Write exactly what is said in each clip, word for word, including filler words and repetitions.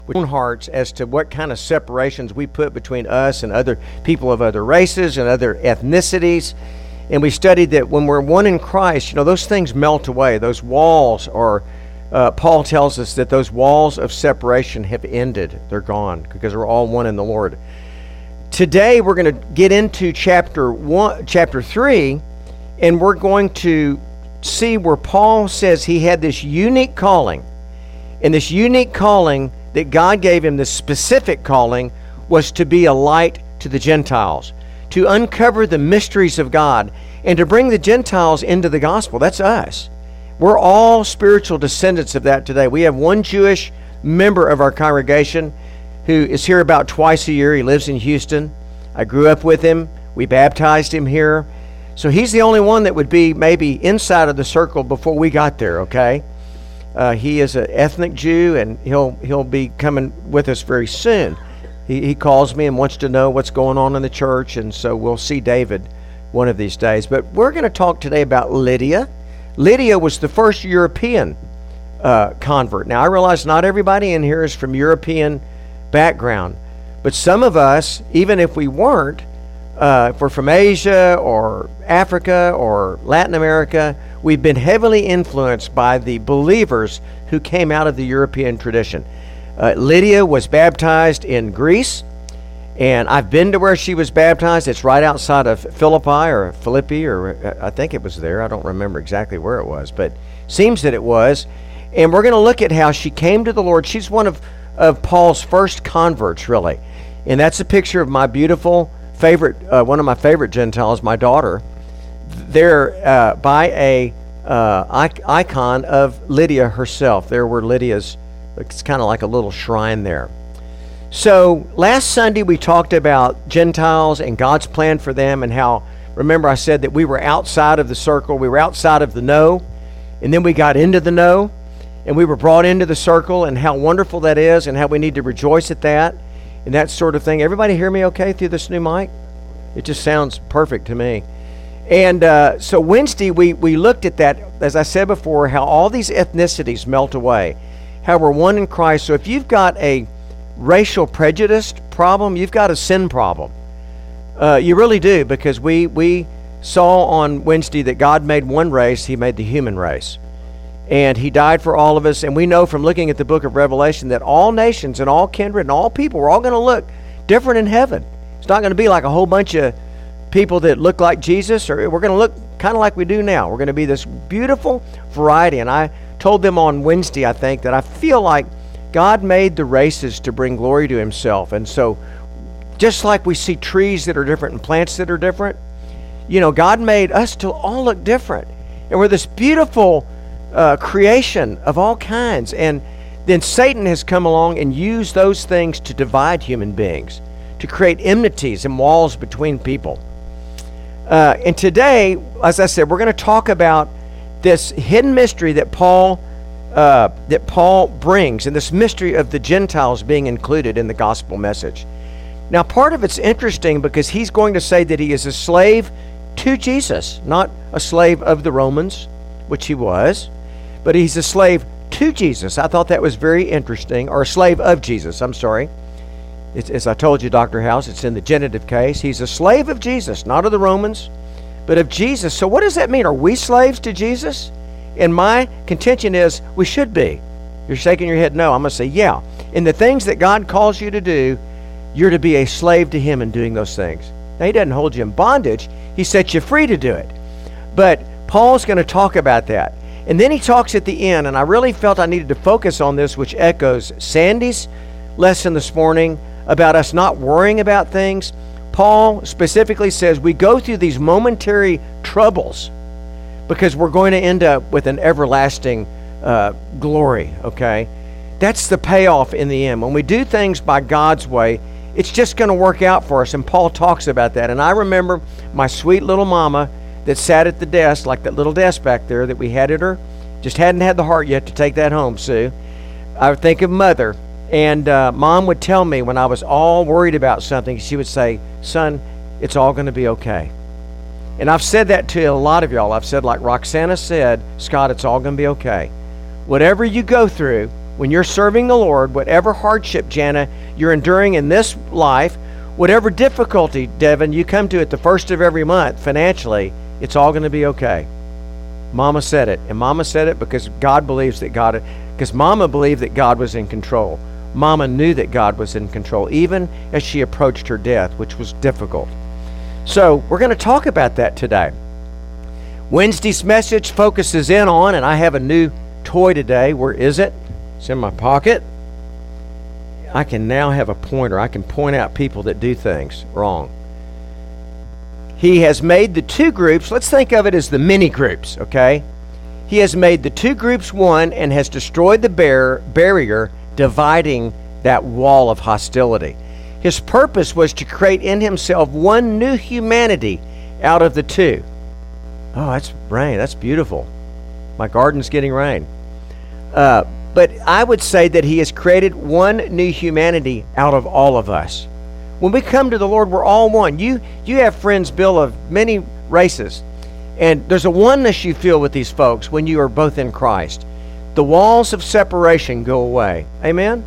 with our own hearts as to what kind of separations we put between us and other people of other races and other ethnicities. And we studied that when we're one in Christ, you know, those things melt away. Those walls are, uh, Paul tells us that those walls of separation have ended. They're gone because we're all one in the Lord. Today we're going to get into chapter one, chapter three, and we're going to see where Paul says he had this unique calling. And this unique calling that God gave him, this specific calling, was to be a light to the Gentiles, to uncover the mysteries of God, and to bring the Gentiles into the gospel. That's us. We're all spiritual descendants of that today. We have one Jewish member of our congregation who is here about twice a year. He lives in Houston. I grew up with him. We baptized him here. So he's the only one that would be maybe inside of the circle before we got there, okay? Uh, he is an ethnic Jew, and he'll he'll be coming with us very soon. He, he calls me and wants to know what's going on in the church, and so we'll see David one of these days. But we're going to talk today about Lydia. Lydia was the first European uh, convert. Now, I realize not everybody in here is from European background, but some of us, even if we weren't, uh, if we're from Asia or Africa or Latin America, we've been heavily influenced by the believers who came out of the European tradition. Uh, Lydia was baptized in Greece, and I've been to where she was baptized. It's right outside of Philippi or Philippi, or I think it was there. I don't remember exactly where it was, but seems that it was. And we're going to look at how she came to the Lord. She's one of, of Paul's first converts, really. And that's a picture of my beautiful favorite, uh, one of my favorite Gentiles, my daughter. There uh, by a uh, icon of Lydia herself. There were Lydia's, it's kind of like a little shrine there. So last Sunday we talked about Gentiles and God's plan for them, and how, remember I said that we were outside of the circle, we were outside of the know, and then we got into the know, and we were brought into the circle, and how wonderful that is, and how we need to rejoice at that, and that sort of thing. Everybody hear me okay through this new mic? It just sounds perfect to me. And uh, so Wednesday, we, we looked at that, as I said before, how all these ethnicities melt away, how we're one in Christ. So if you've got a racial prejudice problem, you've got a sin problem. Uh, you really do, because we, we saw on Wednesday that God made one race, He made the human race. And He died for all of us, and we know from looking at the book of Revelation that all nations and all kindred and all people, we're all going to look different in heaven. It's not going to be like a whole bunch of people that look like Jesus, or we're going to look kind of like we do now. We're going to be this beautiful variety. And I told them on Wednesday, I think, that I feel like God made the races to bring glory to Himself. And so just like we see trees that are different and plants that are different, you know, God made us to all look different. And we're this beautiful uh, creation of all kinds. And then Satan has come along and used those things to divide human beings, to create enmities and walls between people. Uh, and today, as I said, we're going to talk about this hidden mystery that Paul uh, that Paul brings, and this mystery of the Gentiles being included in the gospel message. Now, part of it's interesting because he's going to say that he is a slave to Jesus, not a slave of the Romans, which he was, but he's a slave to Jesus. I thought that was very interesting, or a slave of Jesus, I'm sorry. It's, as I told you, Doctor House, it's in the genitive case. He's a slave of Jesus, not of the Romans, but of Jesus. So what does that mean? Are we slaves to Jesus? And my contention is we should be. You're shaking your head no. I'm going to say yeah. In the things that God calls you to do, you're to be a slave to Him in doing those things. Now, He doesn't hold you in bondage. He sets you free to do it. But Paul's going to talk about that. And then he talks at the end, and I really felt I needed to focus on this, which echoes Sandy's lesson this morning about us not worrying about things. Paul specifically says we go through these momentary troubles because we're going to end up with an everlasting uh, glory, okay? That's the payoff in the end. When we do things by God's way, it's just going to work out for us, and Paul talks about that. And I remember my sweet little mama that sat at the desk, like that little desk back there that we had at her, just hadn't had the heart yet to take that home, Sue. I would think of Mother. And uh, Mom would tell me when I was all worried about something, she would say, son, it's all going to be okay. And I've said that to a lot of y'all. I've said, like Roxana said, Scott, it's all going to be okay. Whatever you go through, when you're serving the Lord, whatever hardship, Jana, you're enduring in this life, whatever difficulty, Devin, you come to at the first of every month financially, it's all going to be okay. Mama said it, and Mama said it because God believes that God, because Mama believed that God was in control. Mama knew that God was in control, even as she approached her death, which was difficult. So we're going to talk about that today. Wednesday's message focuses in on, and I have a new toy today. Where is it? It's in my pocket. I can now have a pointer. I can point out people that do things wrong. He has made the two groups, let's think of it as the mini groups, okay? He has made the two groups one and has destroyed the bar- barrier dividing that wall of hostility. His purpose was to create in himself one new humanity out of the two. Oh, that's rain. That's beautiful. My garden's getting rain. Uh, but I would say that he has created one new humanity out of all of us. When we come to the Lord, we're all one. You you have friends, Bill, of many races. And there's a oneness you feel with these folks when you are both in Christ. The walls of separation go away. Amen?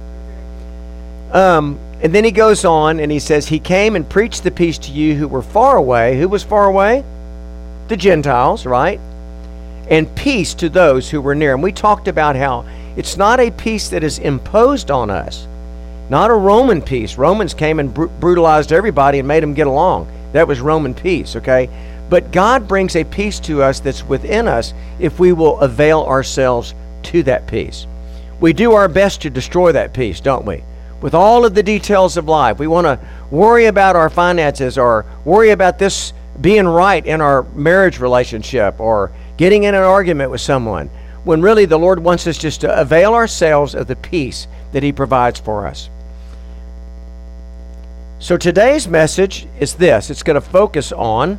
Um, and then he goes on and he says, he came and preached the peace to you who were far away. Who was far away? The Gentiles, right? And peace to those who were near. And we talked about how it's not a peace that is imposed on us. Not a Roman peace. Romans came and br- brutalized everybody and made them get along. That was Roman peace, okay? But God brings a peace to us that's within us if we will avail ourselves to that peace. We do our best to destroy that peace, don't we? With all of the details of life. We want to worry about our finances or worry about this being right in our marriage relationship or getting in an argument with someone, when really the Lord wants us just to avail ourselves of the peace that he provides for us. So today's message is this. It's going to focus on,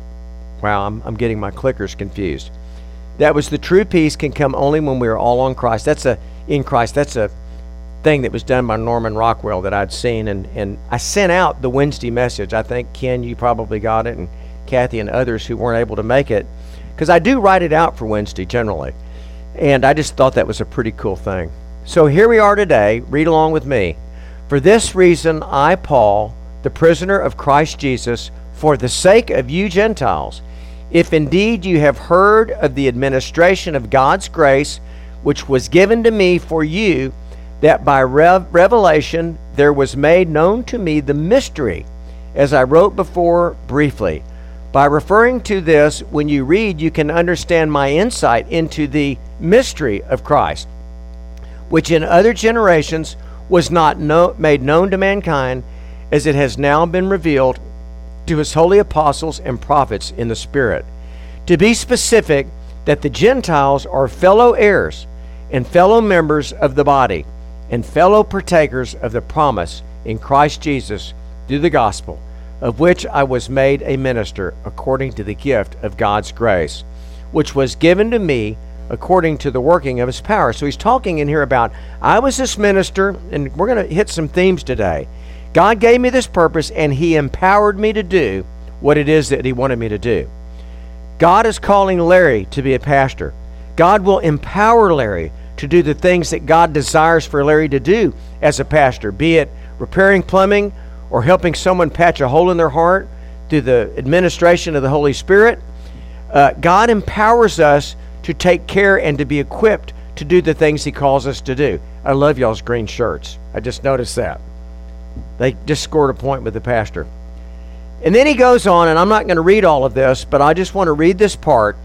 wow, I'm, I'm getting my clickers confused. That was the true peace can come only when we are all on Christ. That's a, in Christ, that's a thing that was done by Norman Rockwell that I'd seen. And, and I sent out the Wednesday message. I think, Ken, you probably got it, and Kathy and others who weren't able to make it. Because I do write it out for Wednesday generally. And I just thought that was a pretty cool thing. So here we are today. Read along with me. For this reason, I, Paul, the prisoner of Christ Jesus, for the sake of you Gentiles, if indeed you have heard of the administration of God's grace, which was given to me for you, that by rev- revelation there was made known to me the mystery, as I wrote before briefly. By referring to this, when you read, you can understand my insight into the mystery of Christ, which in other generations was not know, made known to mankind, as it has now been revealed to his holy apostles and prophets in the Spirit. To be specific, that the Gentiles are fellow heirs and fellow members of the body and fellow partakers of the promise in Christ Jesus through the gospel, of which I was made a minister according to the gift of God's grace, which was given to me according to the working of his power. So he's talking in here about, I was this minister, and we're going to hit some themes today. God gave me this purpose, and he empowered me to do what it is that he wanted me to do. God is calling Larry to be a pastor. God will empower Larry to do the things that God desires for Larry to do as a pastor, be it repairing plumbing or helping someone patch a hole in their heart through the administration of the Holy Spirit. Uh, God empowers us to take care and to be equipped to do the things he calls us to do. I love y'all's green shirts. I just noticed that. They just scored a point with the pastor. And then he goes on, and I'm not going to read all of this, but I just want to read this part.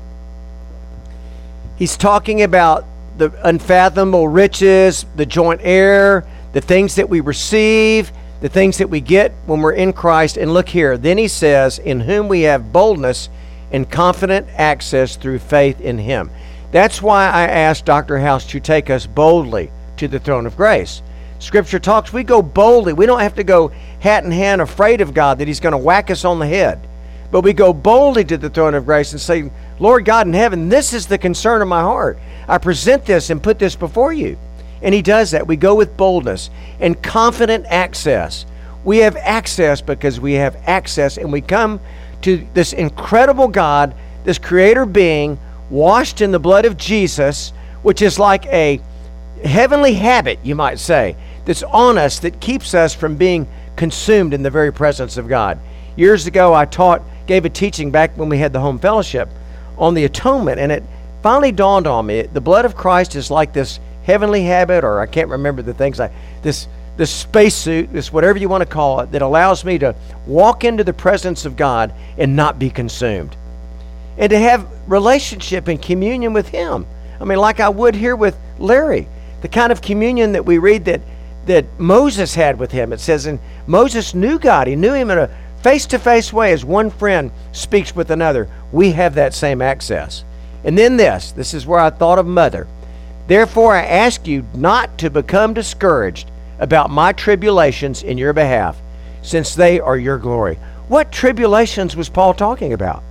He's talking about the unfathomable riches, the joint heir, the things that we receive, the things that we get when we're in Christ. And look here, then he says, in whom we have boldness and confident access through faith in him. That's why I asked Doctor House to take us boldly to the throne of grace. Scripture talks, we go boldly. We don't have to go hat in hand afraid of God that he's going to whack us on the head. But we go boldly to the throne of grace and say, Lord God in heaven, this is the concern of my heart. I present this and put this before you. And he does that. We go with boldness and confident access. We have access because we have access, and we come to this incredible God, this creator being, washed in the blood of Jesus, which is like a heavenly habit, you might say, that's on us that keeps us from being consumed in the very presence of God. Years ago, I taught, gave a teaching back when we had the home fellowship on the atonement, and it finally dawned on me, the blood of Christ is like this heavenly habit, or I can't remember the things, I, this, this spacesuit, this whatever you want to call it, that allows me to walk into the presence of God and not be consumed. And to have relationship and communion with Him. I mean, like I would here with Larry, the kind of communion that we read that, that Moses had with Him. It says, and Moses knew God. He knew Him in a face-to-face way as one friend speaks with another. We have that same access. And then this, this is where I thought of Mother. Therefore, I ask you not to become discouraged about my tribulations in your behalf, since they are your glory. What tribulations was Paul talking about?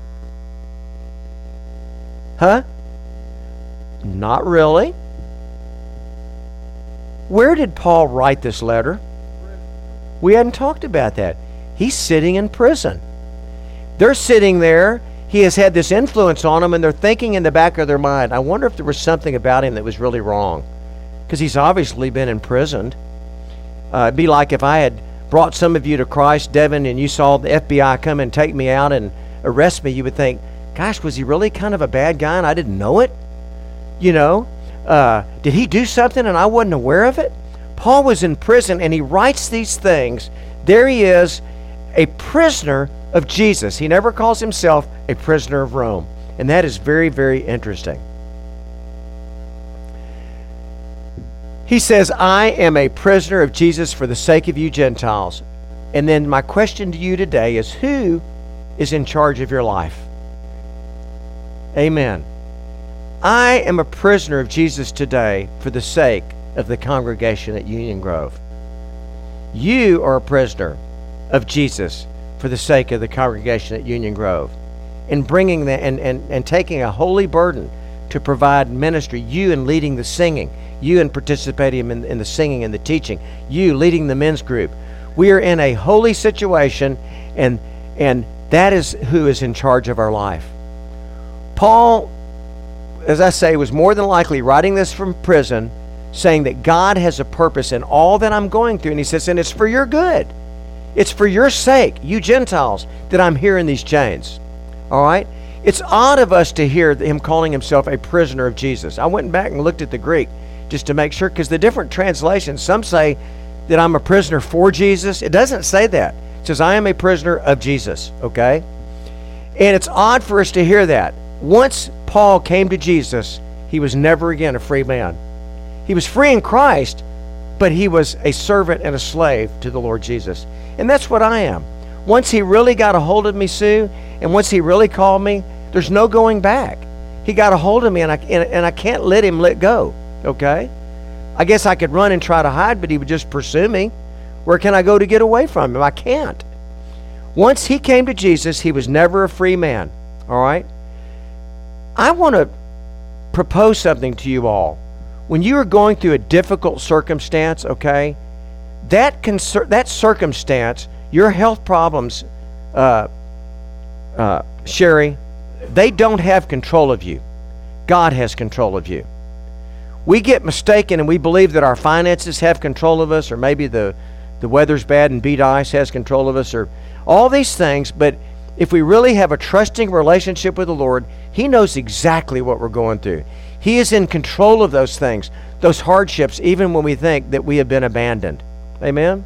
Huh? Not really. Where did Paul write this letter? We hadn't talked about that. He's sitting in prison. They're sitting there. He has had this influence on them, and they're thinking in the back of their mind, I wonder if there was something about him that was really wrong. Because he's obviously been imprisoned. Uh, it'd be like if I had brought some of you to Christ, Devin, and you saw the F B I come and take me out and arrest me, you would think, gosh, was he really kind of a bad guy and I didn't know it? You know, uh, did he do something and I wasn't aware of it? Paul was in prison and he writes these things. There he is, a prisoner of Jesus. He never calls himself a prisoner of Rome. And that is very, very interesting. He says, I am a prisoner of Jesus for the sake of you Gentiles. And then my question to you today is, who is in charge of your life? Amen. I am a prisoner of Jesus today for the sake of the congregation at Union Grove. You are a prisoner of Jesus for the sake of the congregation at Union Grove. And bringing the, and, and, and taking a holy burden to provide ministry, you in leading the singing, you in participating in, in the singing and the teaching, you leading the men's group. We are in a holy situation, and and that is who is in charge of our life. Paul, as I say, was more than likely writing this from prison, saying that God has a purpose in all that I'm going through. And he says, and it's for your good. It's for your sake, you Gentiles, that I'm here in these chains. All right? It's odd of us to hear him calling himself a prisoner of Jesus. I went back and looked at the Greek just to make sure, because the different translations, some say that I'm a prisoner for Jesus. It doesn't say that. It says, I am a prisoner of Jesus, okay? And it's odd for us to hear that. Once Paul came to Jesus, he was never again a free man. He was free in Christ, but he was a servant and a slave to the Lord Jesus. And that's what I am. Once he really got a hold of me, Sue, and once he really called me, there's no going back. He got a hold of me, and I, and, and I can't let him let go, okay? I guess I could run and try to hide, but he would just pursue me. Where can I go to get away from him? I can't. Once he came to Jesus, he was never a free man, all right? I want to propose something to you all. When you are going through a difficult circumstance, okay, that concern, that circumstance, your health problems, uh, uh, Sherry, they don't have control of you. God has control of you. We get mistaken and we believe that our finances have control of us, or maybe the, the weather's bad and beat ice has control of us, or all these things. But if we really have a trusting relationship with the Lord, He knows exactly what we're going through. He is in control of those things, those hardships, even when we think that we have been abandoned. Amen?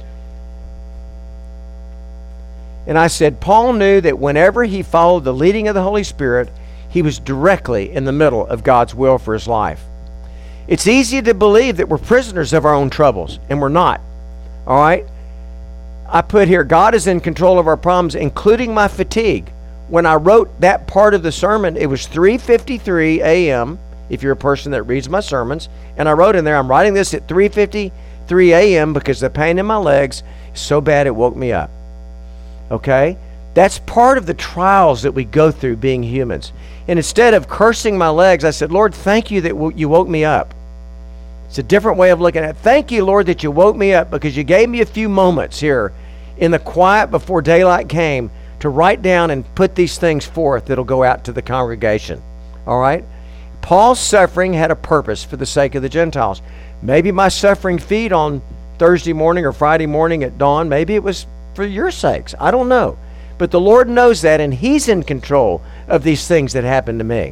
And I said, Paul knew that whenever he followed the leading of the Holy Spirit, he was directly in the middle of God's will for his life. It's easy to believe that we're prisoners of our own troubles, and we're not. All right? I put here, God is in control of our problems, including my fatigue. When I wrote that part of the sermon, it was three fifty-three a.m., if you're a person that reads my sermons, and I wrote in there, I'm writing this at three fifty-three a.m. because the pain in my legs is so bad it woke me up. Okay? That's part of the trials that we go through being humans. And instead of cursing my legs, I said, Lord, thank you that w- you woke me up. It's a different way of looking at it. Thank you, Lord, that you woke me up, because you gave me a few moments here in the quiet before daylight came to write down and put these things forth that'll go out to the congregation. All right? Paul's suffering had a purpose for the sake of the Gentiles. Maybe my suffering feet on Thursday morning or Friday morning at dawn, maybe it was for your sakes. I don't know. But the Lord knows that, and He's in control of these things that happen to me.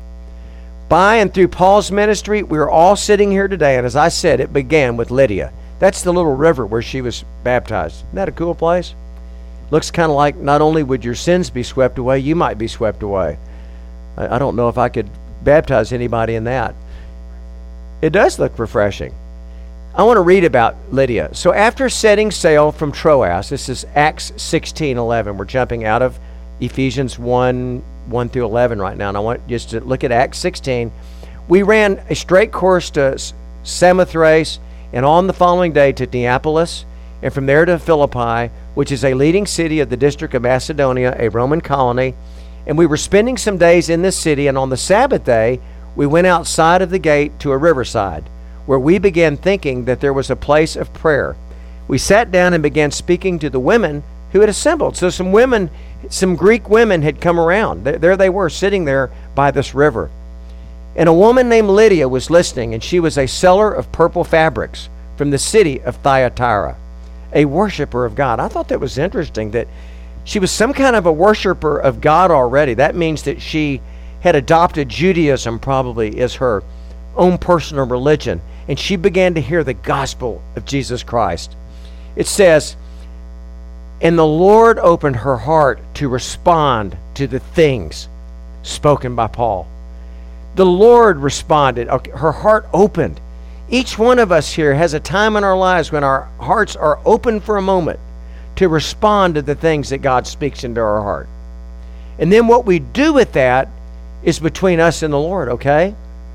By and through Paul's ministry, we're all sitting here today, and as I said, it began with Lydia. That's the little river where she was baptized. Isn't that a cool place? Looks kind of like not only would your sins be swept away, you might be swept away. I, I don't know if I could baptize anybody in that. It does look refreshing. I want to read about Lydia. So after setting sail from Troas, this is Acts sixteen eleven. We're jumping out of Ephesians one, one through eleven right now, and I want just to look at Acts sixteen. We ran a straight course to Samothrace, and on the following day to Neapolis, and from there to Philippi, which is a leading city of the district of Macedonia, a Roman colony. And we were spending some days in this city, and on the Sabbath day, we went outside of the gate to a riverside, where we began thinking that there was a place of prayer. We sat down and began speaking to the women who had assembled. So some women, some Greek women had come around. There they were, sitting there by this river. And a woman named Lydia was listening, and she was a seller of purple fabrics from the city of Thyatira, a worshiper of God. I thought that was interesting, that she was some kind of a worshiper of God already. That means that she had adopted Judaism probably as her own personal religion, and she began to hear the gospel of Jesus Christ. It says, and the Lord opened her heart to respond to the things spoken by Paul. The Lord responded. Her heart opened. Each one of us here has a time in our lives when our hearts are open for a moment to respond to the things that God speaks into our heart. And then what we do with that is between us and the Lord, okay?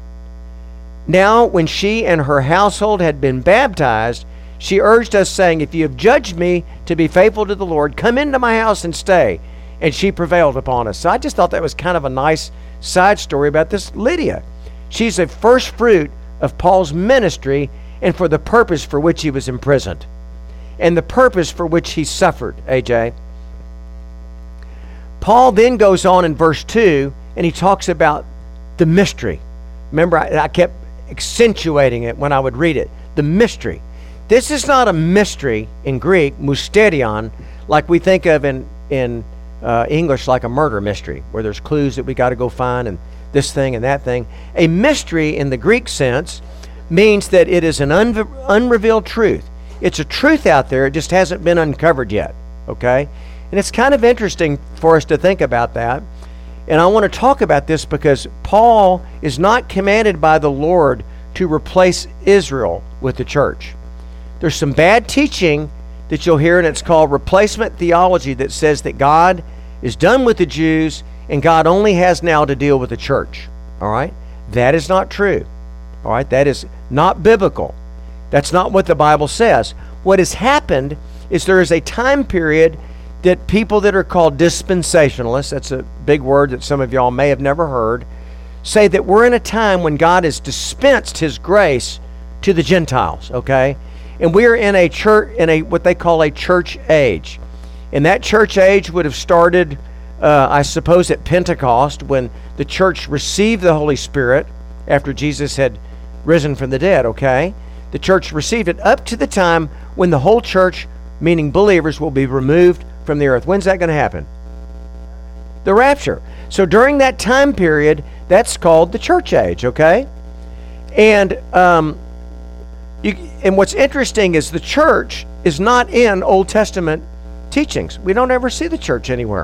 Now, when she and her household had been baptized, she urged us, saying, if you have judged me to be faithful to the Lord, come into my house and stay. And she prevailed upon us. So I just thought that was kind of a nice side story about this Lydia. She's a first fruit of Paul's ministry and for the purpose for which he was imprisoned and the purpose for which he suffered, A J. Paul then goes on in verse two, and he talks about the mystery. Remember, I, I kept accentuating it when I would read it. The mystery. This is not a mystery in Greek, mysterion, like we think of in, in uh, English, like a murder mystery, where there's clues that we got to go find and this thing and that thing. A mystery in the Greek sense means that it is an un- unrevealed truth. It's a truth out there, it just hasn't been uncovered yet, okay? And it's kind of interesting for us to think about that. And I want to talk about this because Paul is not commanded by the Lord to replace Israel with the church. There's some bad teaching that you'll hear, and it's called replacement theology, that says that God is done with the Jews and God only has now to deal with the church. All right? That is not true. All right? That is not biblical. That's not what the Bible says. What has happened is there is a time period that people that are called dispensationalists, that's a big word that some of y'all may have never heard, say that we're in a time when God has dispensed His grace to the Gentiles, okay? And we're in a church, in a what they call a church age. And that church age would have started, uh, I suppose, at Pentecost, when the church received the Holy Spirit after Jesus had risen from the dead, okay? The church received it up to the time when the whole church, meaning believers, will be removed from the earth. When's that going to happen? The rapture. So during that time period, that's called the church age, okay? And um, you, and what's interesting is the church is not in Old Testament teachings. We don't ever see the church anywhere.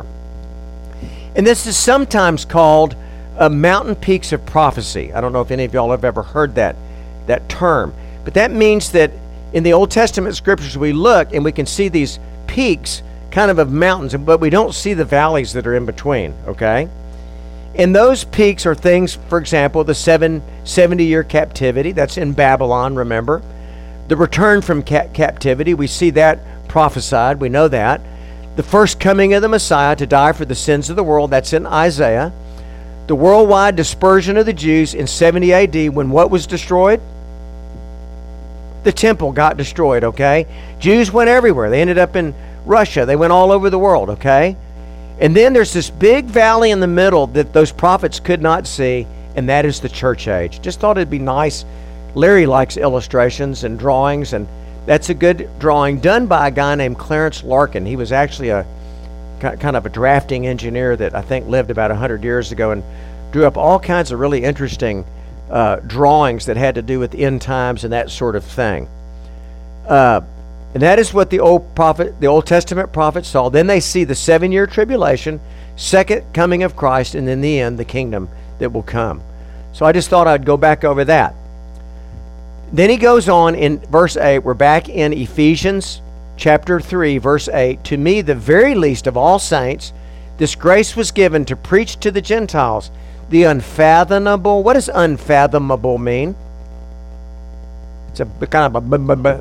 And this is sometimes called uh, mountain peaks of prophecy. I don't know if any of y'all have ever heard that, that term. But that means that in the Old Testament scriptures we look and we can see these peaks kind of of mountains, but we don't see the valleys that are in between, okay? And those peaks are things, for example, the seven, seventy-year captivity. That's in Babylon, remember? The return from ca- captivity, we see that prophesied. We know that. The first coming of the Messiah to die for the sins of the world. That's in Isaiah. The worldwide dispersion of the Jews in seventy A D, when what was destroyed? The temple got destroyed, okay? Jews went everywhere. They ended up in Russia. They went all over the world, okay? And then there's this big valley in the middle that those prophets could not see, and that is the church age. Just thought it'd be nice. Larry likes illustrations and drawings, and that's a good drawing done by a guy named Clarence Larkin. He was actually a kind of a drafting engineer that I think lived about one hundred years ago and drew up all kinds of really interesting uh, drawings that had to do with end times and that sort of thing. Uh, and that is what the old prophet, the Old Testament prophets saw. Then they see the seven-year tribulation, second coming of Christ, and in the end, the kingdom that will come. So I just thought I'd go back over that. Then he goes on in verse eight. We're back in Ephesians chapter three, verse eight. To me, the very least of all saints, this grace was given to preach to the Gentiles the unfathomable. What does unfathomable mean? It's a kind of a b- b- b-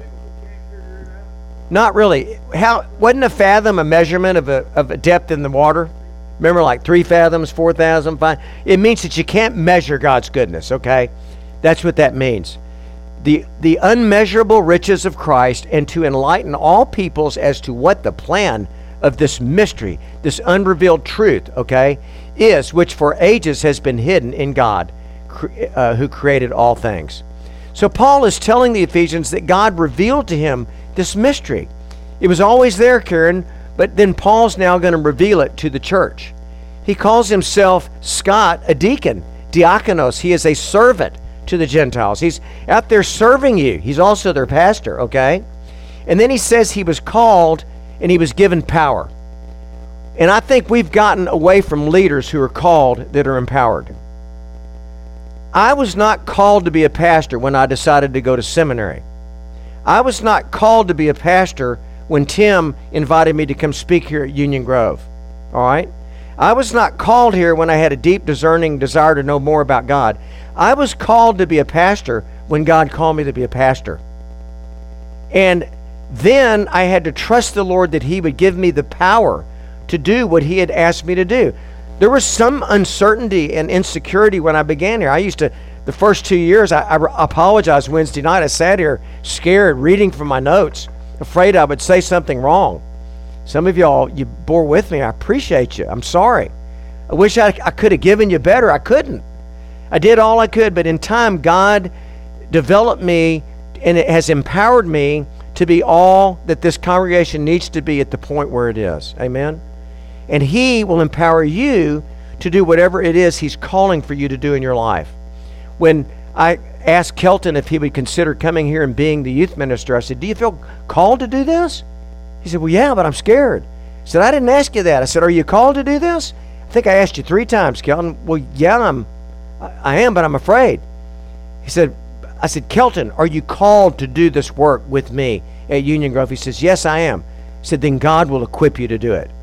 not really. How wasn't a fathom a measurement of a of a depth in the water? Remember, like three fathoms, four thousand, five. It means that you can't measure God's goodness. Okay, that's what that means. The, the unmeasurable riches of Christ, and to enlighten all peoples as to what the plan of this mystery, this unrevealed truth, okay, is, which for ages has been hidden in God, uh, who created all things. So Paul is telling the Ephesians that God revealed to him this mystery. It was always there, Karen, but then Paul's now going to reveal it to the church. He calls himself, Scott, a deacon, diakonos. He is a servant to the Gentiles. He's out there serving you. He's also their pastor, okay? And then he says he was called and he was given power. And I think we've gotten away from leaders who are called that are empowered. I was not called to be a pastor when I decided to go to seminary. I was not called to be a pastor when Tim invited me to come speak here at Union Grove, all right? I was not called here when I had a deep, discerning desire to know more about God. I was called to be a pastor when God called me to be a pastor. And then I had to trust the Lord that He would give me the power to do what He had asked me to do. There was some uncertainty and insecurity when I began here. I used to, the first two years, I, I apologized Wednesday night. I sat here scared, reading from my notes, afraid I would say something wrong. Some of y'all, you bore with me. I appreciate you. I'm sorry. I wish I, I could have given you better. I couldn't. I did all I could, but in time, God developed me, and it has empowered me to be all that this congregation needs to be at the point where it is. Amen? And He will empower you to do whatever it is He's calling for you to do in your life. When I asked Kelton if he would consider coming here and being the youth minister, I said, do you feel called to do this? He said, well, yeah, but I'm scared. I said, I didn't ask you that. I said, are you called to do this? I think I asked you three times, Kelton. Well, yeah, I'm I am, but I'm afraid. He said, I said, Kelton, are you called to do this work with me at Union Grove? He says, yes, I am. I said, then God will equip you to do it.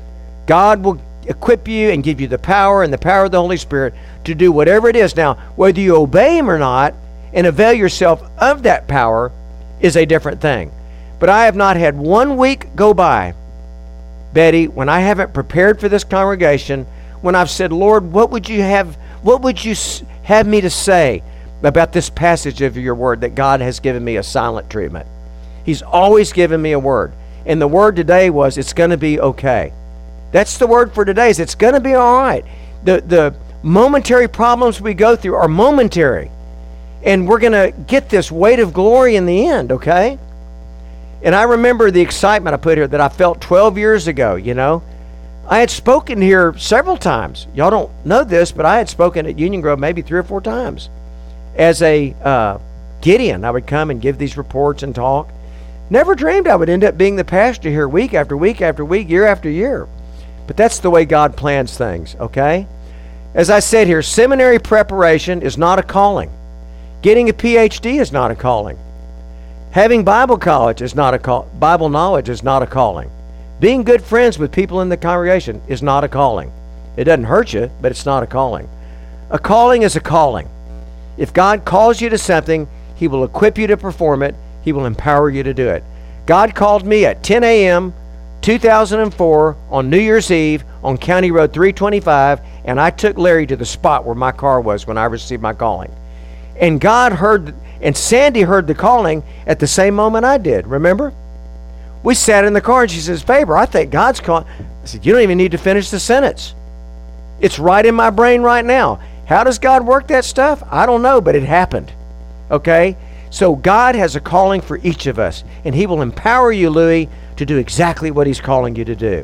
God will equip you and give you the power and the power of the Holy Spirit to do whatever it is. Now, whether you obey Him or not and avail yourself of that power is a different thing. But I have not had one week go by, Betty, when I haven't prepared for this congregation, when I've said, Lord, what would you have What would you have me to say about this passage of your word that God has given me a silent treatment? He's always given me a word. And the word today was, it's going to be okay. That's the word for today, is it's going to be all right. The, the momentary problems we go through are momentary. And we're going to get this weight of glory in the end, okay? And I remember the excitement I put here that I felt twelve years ago, you know. I had spoken here several times. Y'all don't know this, but I had spoken at Union Grove maybe three or four times. As a uh, Gideon, I would come and give these reports and talk. Never dreamed I would end up being the pastor here week after week after week, year after year. But that's the way God plans things, okay? As I said here, seminary preparation is not a calling. Getting a P H D is not a calling. Having Bible college is not a call. Bible knowledge is not a calling. Being good friends with people in the congregation is not a calling. It doesn't hurt you, but it's not a calling. A calling is a calling. If God calls you to something, He will equip you to perform it. He will empower you to do it. God called me at ten a.m., two thousand four, on New Year's Eve, on County Road three twenty-five, and I took Larry to the spot where my car was when I received my calling. And God heard, and Sandy heard the calling at the same moment I did, remember? We sat in the car and she says, Faber, I think God's calling. I said, you don't even need to finish the sentence. It's right in my brain right now. How does God work that stuff? I don't know, but it happened. Okay? So God has a calling for each of us, and He will empower you, Louis, to do exactly what He's calling you to do.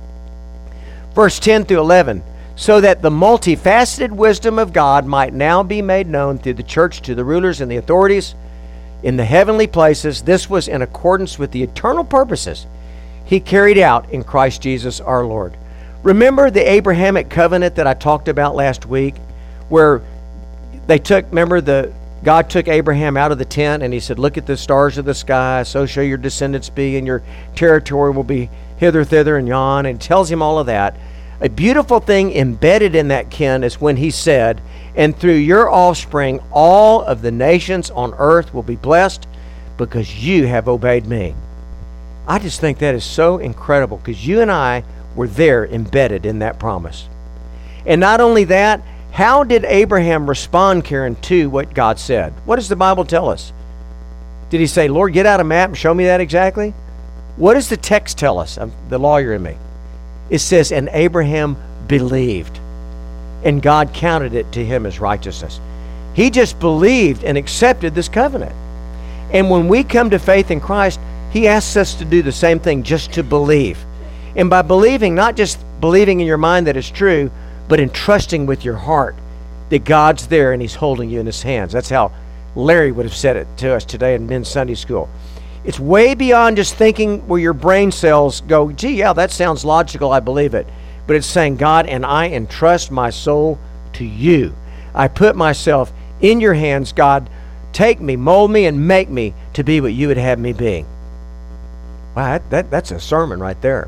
Verse ten through eleven, so that the multifaceted wisdom of God might now be made known through the church to the rulers and the authorities in the heavenly places. This was in accordance with the eternal purposes He carried out in Christ Jesus our Lord. Remember the Abrahamic covenant that I talked about last week, where they took, remember the God took Abraham out of the tent and He said, look at the stars of the sky, so shall your descendants be, and your territory will be hither, thither, and yon, and tells him all of that. A beautiful thing embedded in that, Ken, is when He said, and through your offspring all of the nations on earth will be blessed because you have obeyed me. I just think that is so incredible, because you and I were there embedded in that promise. And not only that, how did Abraham respond, Karen, to what God said? What does the Bible tell us? Did he say, Lord, get out a map and show me that exactly? What does the text tell us? I'm the lawyer in me. It says, and Abraham believed, and God counted it to him as righteousness. He just believed and accepted this covenant. And when we come to faith in Christ, He asks us to do the same thing, just to believe. And by believing, not just believing in your mind that it's true, but in trusting with your heart that God's there and He's holding you in His hands. That's how Larry would have said it to us today in men's Sunday school. It's way beyond just thinking where your brain cells go, gee, yeah, that sounds logical, I believe it. But it's saying, God, and I entrust my soul to you. I put myself in your hands, God. Take me, mold me, and make me to be what you would have me be. Wow, that, that, that's a sermon right there.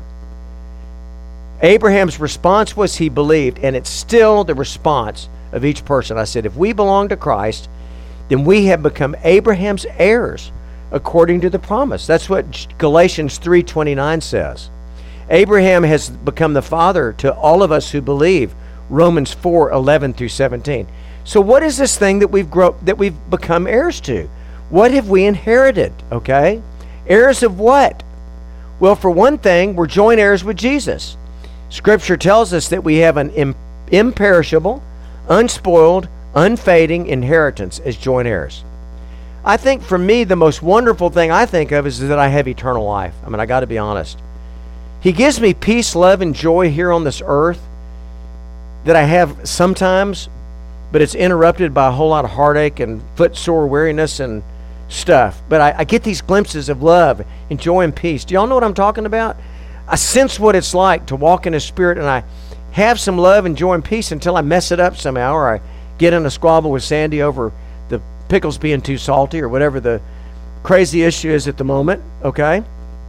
Abraham's response was he believed, and it's still the response of each person. I said, if we belong to Christ, then we have become Abraham's heirs according to the promise. That's what Galatians three twenty-nine says. Abraham has become the father to all of us who believe, Romans four eleven through seventeen. So what is this thing that we've grow, that we've become heirs to? What have we inherited? Okay? Heirs of what? Well, for one thing, we're joint heirs with Jesus. Scripture tells us that we have an im- imperishable, unspoiled, unfading inheritance as joint heirs. I think for me, the most wonderful thing I think of is that I have eternal life. I mean, I got to be honest. He gives me peace, love, and joy here on this earth that I have sometimes, but it's interrupted by a whole lot of heartache and footsore weariness and stuff. But I, I get these glimpses of love and joy and peace. Do y'all know what I'm talking about? I sense what it's like to walk in His Spirit, and I have some love and joy and peace until I mess it up somehow, or I get in a squabble with Sandy over the pickles being too salty or whatever the crazy issue is at the moment, okay?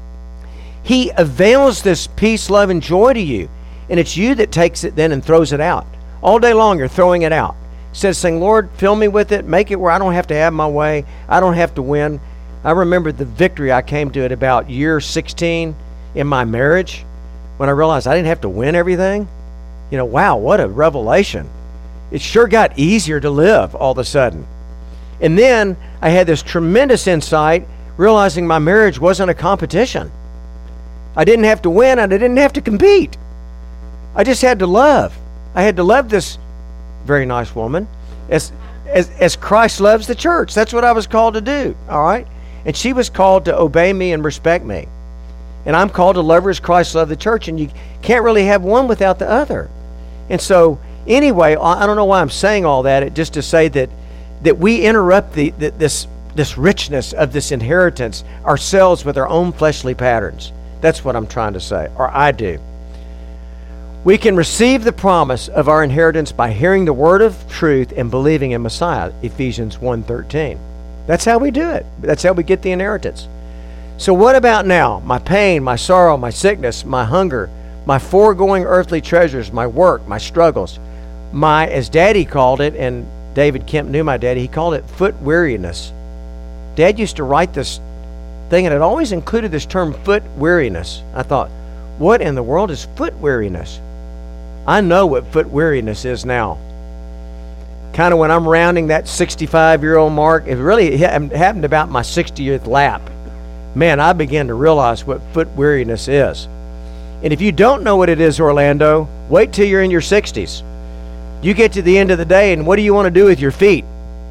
He avails this peace, love, and joy to you, and it's you that takes it then and throws it out. All day long, you're throwing it out. Instead of saying, Lord, fill me with it, make it where I don't have to have my way, I don't have to win. I remember the victory I came to at about year sixteen in my marriage when I realized I didn't have to win everything. You know, wow, what a revelation. It sure got easier to live all of a sudden. And then I had this tremendous insight, realizing my marriage wasn't a competition. I didn't have to win and I didn't have to compete. I just had to love. I had to love this very nice woman as, as, as Christ loves the church. That's what I was called to do, all right? And she was called to obey me and respect me. And I'm called to love her as Christ loved the church, and you can't really have one without the other. And so, anyway, I don't know why I'm saying all that, it, just to say that that we interrupt the, the this this richness of this inheritance ourselves with our own fleshly patterns. That's what I'm trying to say, or I do. We can receive the promise of our inheritance by hearing the word of truth and believing in Messiah, Ephesians one thirteen. That's how we do it. That's how we get the inheritance. So what about now? My pain, my sorrow, my sickness, my hunger, my foregoing earthly treasures, my work, my struggles, my, as Daddy called it, and David Kemp knew my daddy, he called it foot weariness. Dad used to write this thing, and it always included this term, foot weariness. I thought, what in the world is foot weariness? I know what foot weariness is now. Kind of when I'm rounding that sixty-five-year-old mark, it really happened about my sixtieth lap. Man, I began to realize what foot weariness is. And if you don't know what it is, Orlando, wait till you're in your sixties. You get to the end of the day, and what do you want to do with your feet?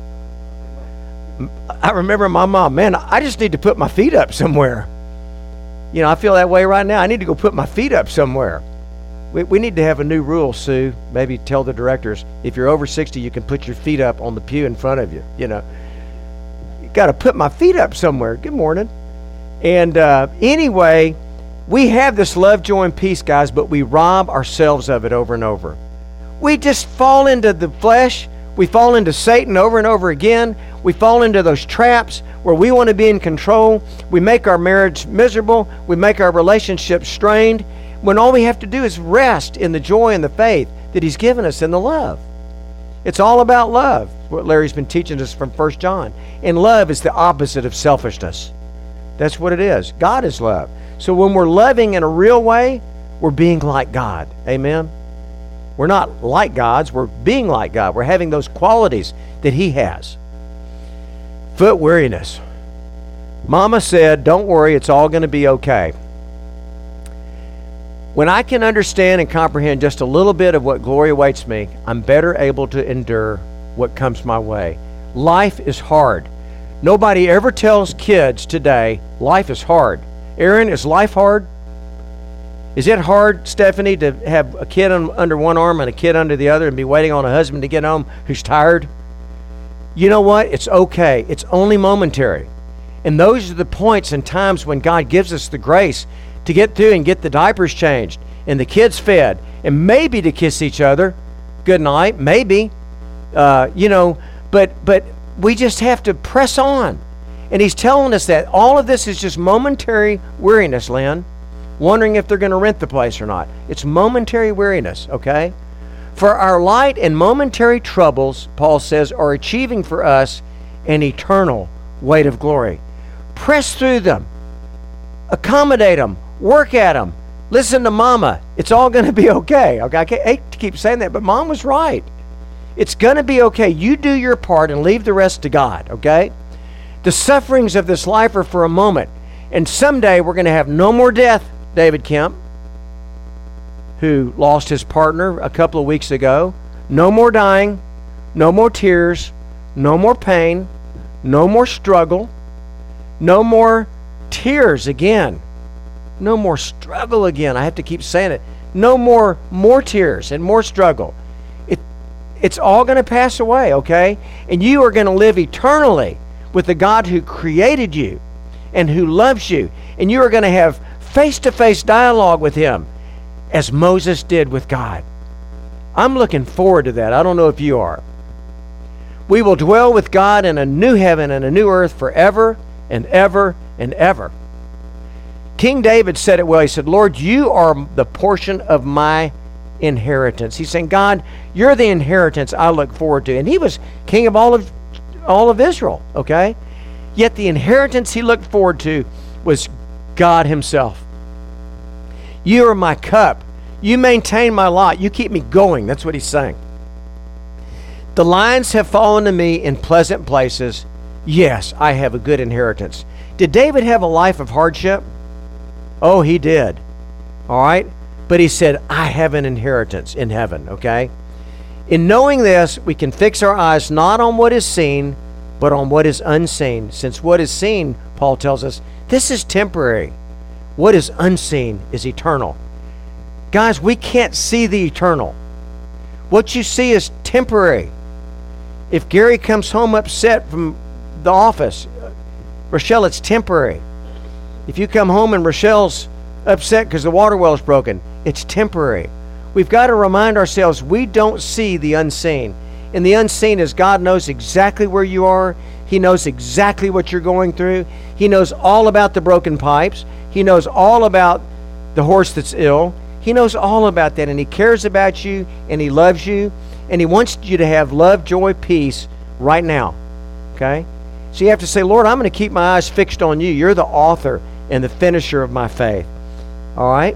I remember my mom, man, I just need to put my feet up somewhere. You know, I feel that way right now. I need to go put my feet up somewhere. We, we need to have a new rule, Sue. Maybe tell the directors, if you're over sixty, you can put your feet up on the pew in front of you. You know, you got to put my feet up somewhere. Good morning. And uh, anyway, we have this love, joy, and peace, guys, but we rob ourselves of it over and over. We just fall into the flesh. We fall into Satan over and over again. We fall into those traps where we want to be in control. We make our marriage miserable. We make our relationship strained, when all we have to do is rest in the joy and the faith that He's given us in the love. It's all about love, what Larry's been teaching us from First John. And love is the opposite of selfishness. That's what it is. God is love. So when we're loving in a real way, we're being like God. Amen? We're not like gods. We're being like God. We're having those qualities that He has. Foot weariness. Mama said, don't worry, it's all going to be okay. When I can understand and comprehend just a little bit of what glory awaits me, I'm better able to endure what comes my way. Life is hard. Nobody ever tells kids today, life is hard. Aaron, is life hard? Is it hard, Stephanie, to have a kid on, under one arm and a kid under the other and be waiting on a husband to get home who's tired? You know what? It's okay. It's only momentary. And those are the points and times when God gives us the grace to get through and get the diapers changed and the kids fed and maybe to kiss each other. Good night, maybe. Uh, you know, but but we just have to press on. And He's telling us that all of this is just momentary weariness, Lynn. Wondering if they're going to rent the place or not. It's momentary weariness, okay? For our light and momentary troubles, Paul says, are achieving for us an eternal weight of glory. Press through them. Accommodate them. Work at them. Listen to Mama. It's all going to be okay. Okay, I hate to keep saying that, but Mom was right. It's going to be okay. You do your part and leave the rest to God, okay? The sufferings of this life are for a moment, and someday we're going to have no more death. David Kemp, who lost his partner a couple of weeks ago. No more dying, no more tears, no more pain, no more struggle, no more tears again, no more struggle again. I have to keep saying it. No more more tears and more struggle. It, it's all going to pass away, okay? And you are going to live eternally with the God who created you and who loves you. And you are going to have face-to-face dialogue with Him as Moses did with God. I'm looking forward to that. I don't know if you are. We will dwell with God in a new heaven and a new earth forever and ever and ever. King David said it well. He said, Lord, you are the portion of my inheritance. He's saying, God, you're the inheritance I look forward to. And he was king of all of all of Israel, okay? Yet the inheritance he looked forward to was God Himself. You are my cup. You maintain my lot. You keep me going. That's what he's saying. The lines have fallen to me in pleasant places. Yes, I have a good inheritance. Did David have a life of hardship? Oh, he did. All right? But he said, I have an inheritance in heaven, okay? In knowing this, we can fix our eyes not on what is seen, but on what is unseen. Since what is seen, Paul tells us, this is temporary. What is unseen is eternal. Guys, we can't see the eternal. What you see is temporary. If Gary comes home upset from the office, Rochelle, it's temporary. If you come home and Rochelle's upset because the water well is broken, it's temporary. We've got to remind ourselves we don't see the unseen. And the unseen is God knows exactly where you are. He knows exactly what you're going through. He knows all about the broken pipes. He knows all about the horse that's ill. He knows all about that, and He cares about you, and He loves you, and He wants you to have love, joy, peace right now, okay? So you have to say, Lord, I'm going to keep my eyes fixed on you. You're the author and the finisher of my faith, all right?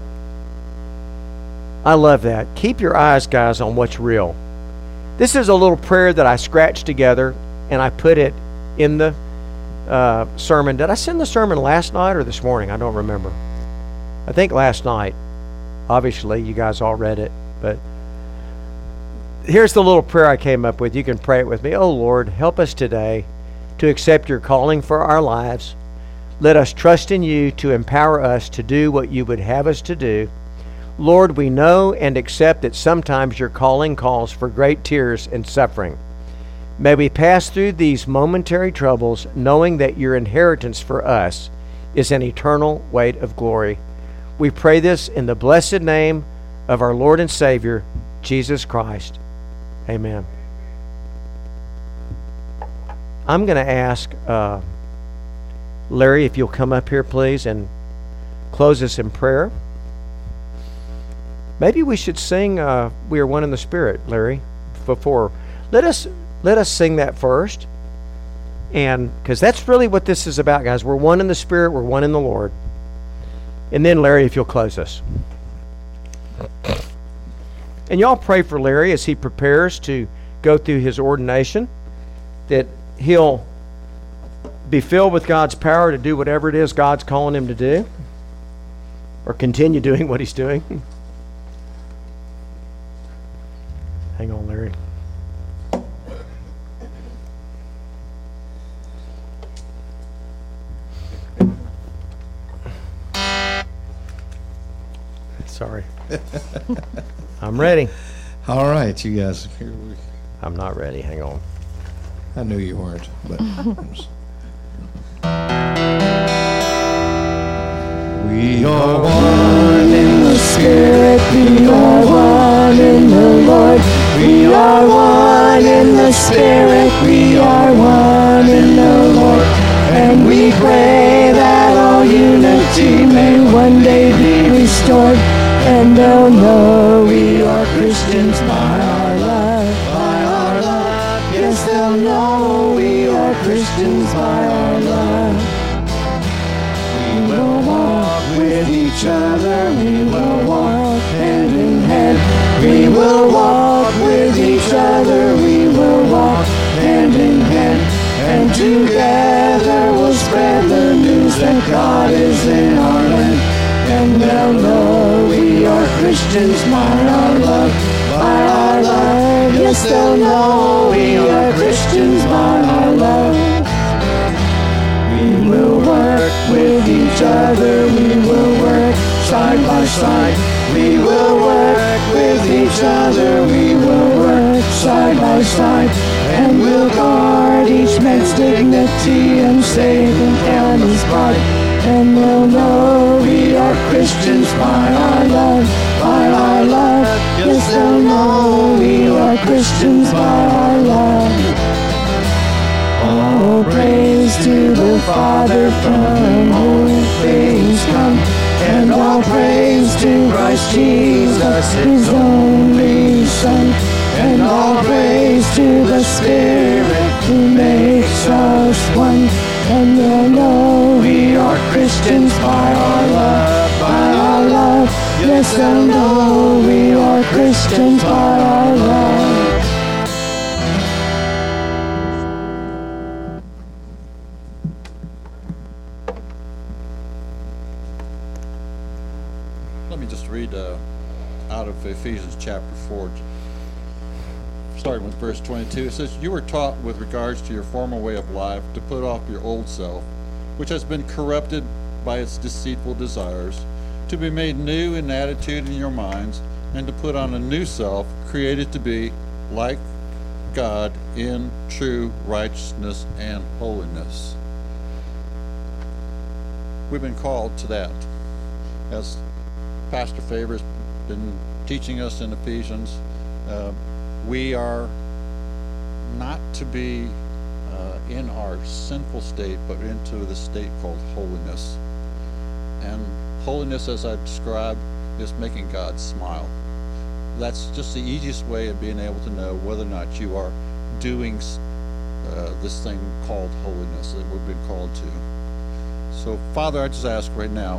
I love that. Keep your eyes, guys, on what's real. This is a little prayer that I scratched together, and I put it in the uh, sermon. Did I send the sermon last night or this morning? I don't remember. I think last night. Obviously, you guys all read it. But here's the little prayer I came up with. You can pray it with me. Oh, Lord, help us today to accept your calling for our lives. Let us trust in you to empower us to do what you would have us to do. Lord, we know and accept that sometimes your calling calls for great tears and suffering. May we pass through these momentary troubles knowing that your inheritance for us is an eternal weight of glory. We pray this in the blessed name of our Lord and Savior, Jesus Christ. Amen. I'm going to ask uh, Larry if you'll come up here, please, and close us in prayer. Maybe we should sing uh, We Are One in the Spirit, Larry, before. Let us let us sing that first. And because that's really what this is about, guys. We're one in the Spirit, we're one in the Lord. And then, Larry, if you'll close us. And y'all pray for Larry as he prepares to go through his ordination, that he'll be filled with God's power to do whatever it is God's calling him to do, or continue doing what he's doing. Hang on, Larry. Sorry. I'm ready. All right, you guys. I'm not ready. Hang on. I knew you weren't, but. We are one in the Spirit, we are one in the Lord. We are one in the Spirit, we are one in the Lord. And we pray that all unity may one day be restored. And they'll know we are Christians by our love, by our love. Yes, they'll know we are Christians by our love. We will walk with each other, we will walk hand in hand. We will walk with each other, we will walk hand in hand. And together we'll spread the news that God is in our land. And they'll know we are Christians by our love, by our love. Yes, they'll know we are Christians by our love. We will work with each other, we will work side by side. We will work with each other, we will work side by side. And we'll guard each man's dignity and save him from his pride. And they'll know we are Christians by our love, by our love. Yes, they'll know we are Christians by our love. All praise to the Father from whom things come, and all praise to Christ Jesus, His only Son. And all praise to the Spirit who makes us one. And they'll know we are Christians by our love, by our love. Yes, they'll know we are Christians by our love. Let me just read uh, out of Ephesians chapter four, starting with verse twenty-two. It says, "You were taught with regards to your former way of life to put off your old self, which has been corrupted by its deceitful desires, to be made new in attitude in your minds, and to put on a new self, created to be like God in true righteousness and holiness." We've been called to that. As Pastor Favor's been teaching us in Ephesians, uh, we are not to be uh, in our sinful state, but into the state called holiness. And holiness, as I've described, is making God smile. That's just the easiest way of being able to know whether or not you are doing uh, this thing called holiness that we've been called to. So, Father, I just ask right now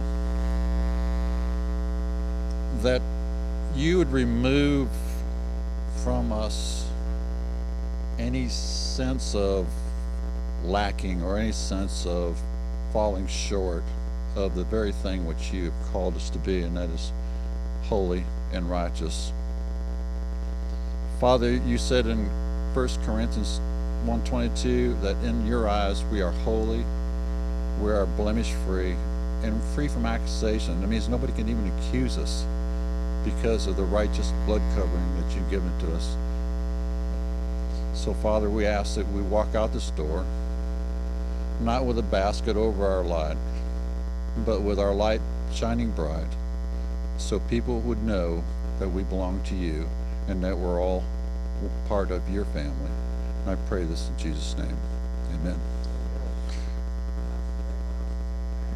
that you would remove from us any sense of lacking or any sense of falling short of the very thing which you have called us to be, and that is holy and righteous. Father, you said in First Corinthians one twenty-two that in your eyes we are holy, we are blemish free, and free from accusation. That means nobody can even accuse us because of the righteous blood covering that you've given to us. So, Father, we ask that we walk out this door, not with a basket over our light, but with our light shining bright, so people would know that we belong to you and that we're all part of your family. And I pray this in Jesus' name. Amen.